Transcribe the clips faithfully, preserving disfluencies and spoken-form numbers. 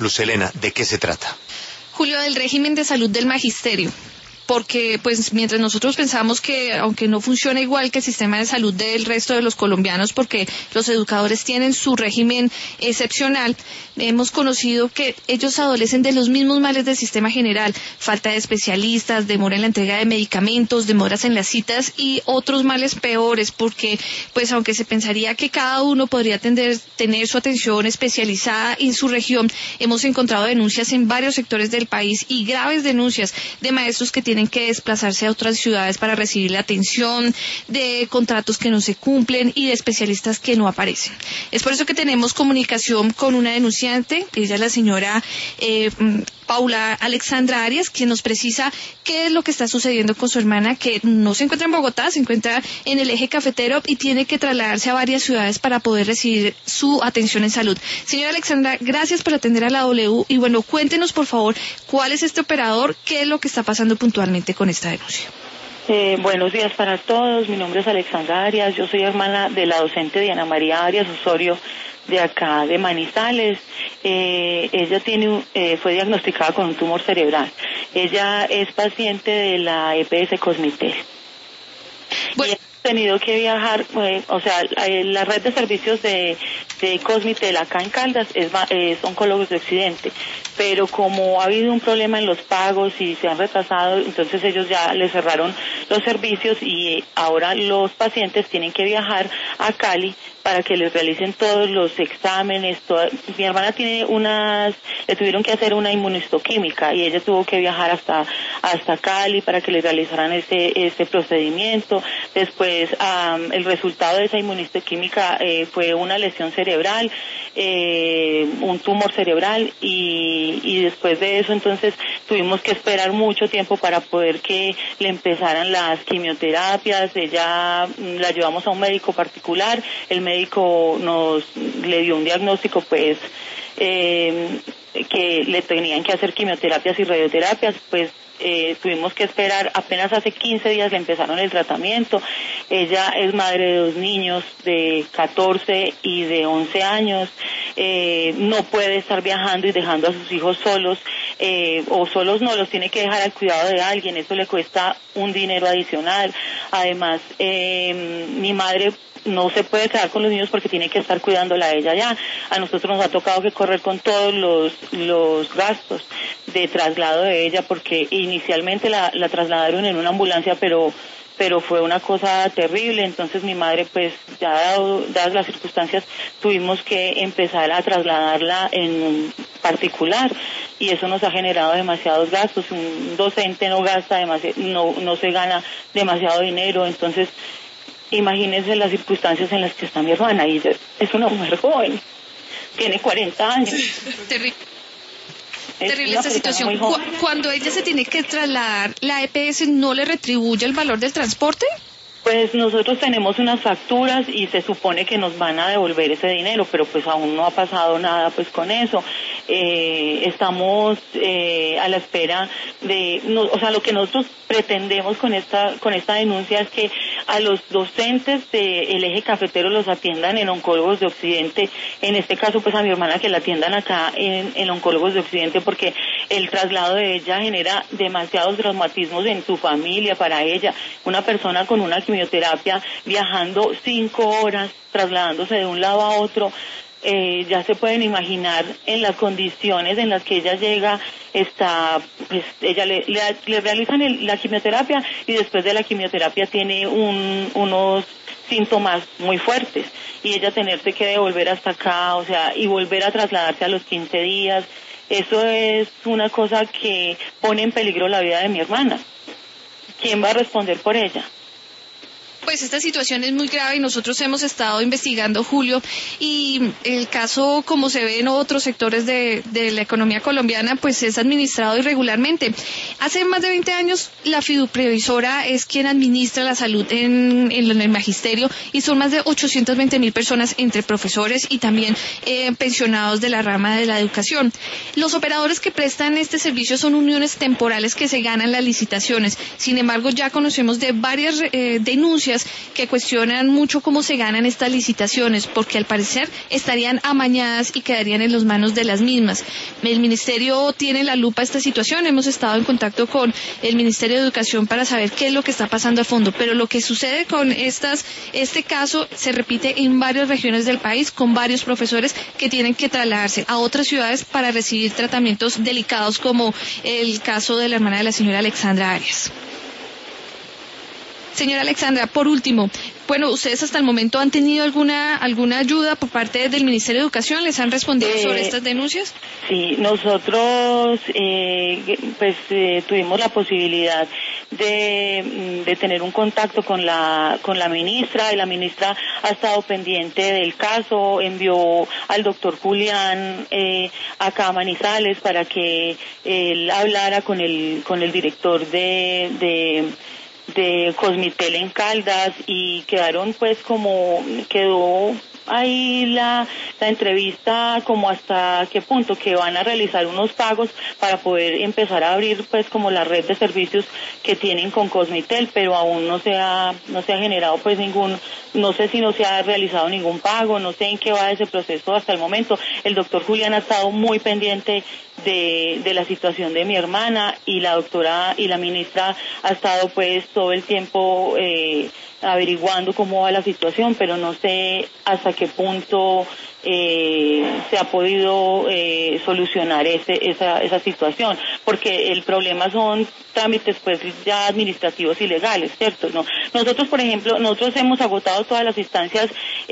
Luz Helena, ¿de qué se trata? Julio, del régimen de salud del magisterio. Porque pues mientras nosotros pensamos que aunque no funciona igual que el sistema de salud del resto de los colombianos, porque los educadores tienen su régimen excepcional, hemos conocido que ellos adolecen de los mismos males del sistema general: falta de especialistas, demora en la entrega de medicamentos, demoras en las citas y otros males peores, porque pues aunque se pensaría que cada uno podría tener, tener su atención especializada en su región, hemos encontrado denuncias en varios sectores del país y graves denuncias de maestros que tienen que desplazarse a otras ciudades para recibir la atención, de contratos que no se cumplen y de especialistas que no aparecen. Es por eso que tenemos comunicación con una denunciante, ella es la señora eh, Paula Alexandra Arias, quien nos precisa qué es lo que está sucediendo con su hermana, que no se encuentra en Bogotá, se encuentra en el eje cafetero y tiene que trasladarse a varias ciudades para poder recibir su atención en salud. Señora Alexandra, gracias por atender a la W y bueno, cuéntenos por favor cuál es este operador, qué es lo que está pasando puntualmente con esta denuncia. Eh, buenos días para todos, mi nombre es Alexandra Arias, yo soy hermana de la docente Diana María Arias Osorio de acá de Manizales. Eh, ella tiene eh, fue diagnosticada con un tumor cerebral. Ella es paciente de la E P S Cosmitel. Bueno. Tenido que viajar, eh, o sea, la red de servicios de, de Cosmitel acá en Caldas es, es Oncólogos de Occidente, pero como ha habido un problema en los pagos y se han retrasado, entonces ellos ya les cerraron los servicios y ahora los pacientes tienen que viajar a Cali para que les realicen todos los exámenes. Toda, mi hermana tiene unas, le tuvieron que hacer una inmunistoquímica y ella tuvo que viajar hasta hasta Cali para que le realizaran este este procedimiento. Después um, el resultado de esa inmunistoquímica eh, fue una lesión cerebral, eh, un tumor cerebral y, y después de eso entonces tuvimos que esperar mucho tiempo para poder que le empezaran las quimioterapias. Ella la llevamos a un médico particular, el médico nos le dio un diagnóstico pues eh, que le tenían que hacer quimioterapias y radioterapias, pues Eh, tuvimos que esperar, apenas hace quince días le empezaron el tratamiento. Ella es madre de dos niños de catorce y de once años, eh, no puede estar viajando y dejando a sus hijos solos, eh, o solos no, los tiene que dejar al cuidado de alguien, eso le cuesta un dinero adicional. Además, eh, mi madre no se puede quedar con los niños porque tiene que estar cuidándola a ella ya. A nosotros nos ha tocado que correr con todos los los gastos de traslado de ella porque inicialmente la, la trasladaron en una ambulancia, pero pero fue una cosa terrible. Entonces mi madre, pues ya dado, dadas las circunstancias, tuvimos que empezar a trasladarla en particular y eso nos ha generado demasiados gastos. Un docente no gasta demasiado, no no se gana demasiado dinero, entonces imagínense las circunstancias en las que está mi hermana, y es una mujer joven, tiene cuarenta años. Terrible. Terrible esta situación. Cuando ella se tiene que trasladar, ¿la E P S no le retribuye el valor del transporte? Pues nosotros tenemos unas facturas y se supone que nos van a devolver ese dinero, pero pues aún no ha pasado nada pues con eso. Eh, estamos eh, a la espera de, no, o sea, lo que nosotros pretendemos con esta con esta denuncia es que a los docentes del eje cafetero los atiendan en Oncólogos de Occidente, en este caso pues a mi hermana que la atiendan acá en, en Oncólogos de Occidente, porque el traslado de ella genera demasiados traumatismos en su familia, para ella, una persona con una quimioterapia viajando cinco horas, trasladándose de un lado a otro. Eh, ya se pueden imaginar en las condiciones en las que ella llega, está, pues ella le, le, le realizan el, la quimioterapia y después de la quimioterapia tiene un, unos síntomas muy fuertes y ella tenerse que devolver hasta acá, o sea, y volver a trasladarse a los quince días, eso es una cosa que pone en peligro la vida de mi hermana. ¿Quién va a responder por ella? Pues esta situación es muy grave y nosotros hemos estado investigando, Julio, y el caso, como se ve en otros sectores de, de la economía colombiana, pues es administrado irregularmente. Hace más de veinte años la fiduprevisora es quien administra la salud en, en el magisterio y son más de ochocientas veinte mil personas entre profesores y también eh, pensionados de la rama de la educación. Los operadores que prestan este servicio son uniones temporales que se ganan las licitaciones. Sin embargo, ya conocemos de varias eh, denuncias denuncias que cuestionan mucho cómo se ganan estas licitaciones, porque al parecer estarían amañadas y quedarían en las manos de las mismas. El Ministerio tiene la lupa esta situación, hemos estado en contacto con el Ministerio de Educación para saber qué es lo que está pasando a fondo, pero lo que sucede con estas, este caso se repite en varias regiones del país, con varios profesores que tienen que trasladarse a otras ciudades para recibir tratamientos delicados, como el caso de la hermana de la señora Alexandra Arias. Señora Alexandra, por último, bueno, ¿ustedes hasta el momento han tenido alguna alguna ayuda por parte del Ministerio de Educación? ¿Les han respondido eh, sobre estas denuncias? Sí, nosotros eh, pues eh, tuvimos la posibilidad de, de tener un contacto con la con la ministra, y la ministra ha estado pendiente del caso, envió al doctor Julián eh, acá a Manizales para que él hablara con el con el director de... de de Cosmitel en Caldas, y quedaron pues como quedó ahí la, la entrevista como hasta qué punto que van a realizar unos pagos para poder empezar a abrir pues como la red de servicios que tienen con Cosmitel, pero aún no se ha no se ha generado pues ningún, no sé si no se ha realizado ningún pago, no sé en qué va ese proceso hasta el momento. El doctor Julián ha estado muy pendiente de, de la situación de mi hermana, y la doctora y la ministra ha estado pues todo el tiempo eh, averiguando cómo va la situación, pero no sé hasta qué punto eh, se ha podido eh, solucionar ese, esa, esa situación, porque el problema son trámites pues ya administrativos y legales, ¿cierto? No, nosotros, por ejemplo, nosotros hemos agotado todas las instancias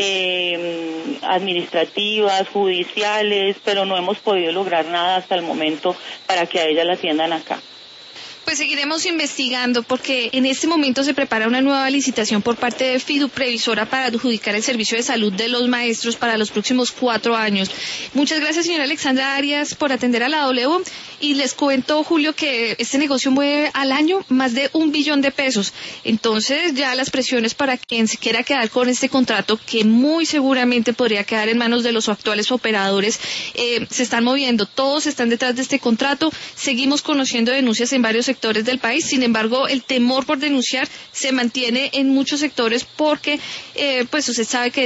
eh, administrativas, judiciales, pero no hemos podido lograr nada hasta el momento para que a ella la atiendan acá. Pues seguiremos investigando, porque en este momento se prepara una nueva licitación por parte de FIDU Previsora para adjudicar el servicio de salud de los maestros para los próximos cuatro años. Muchas gracias, señora Alexandra Arias, por atender a la W, y les cuento, Julio, que este negocio mueve al año más de un billón de pesos. Entonces ya las presiones para quien se quiera quedar con este contrato, que muy seguramente podría quedar en manos de los actuales operadores, eh, se están moviendo. Todos están detrás de este contrato. Seguimos conociendo denuncias en varios sectores del país. Sin embargo, el temor por denunciar se mantiene en muchos sectores, porque eh, pues usted sabe que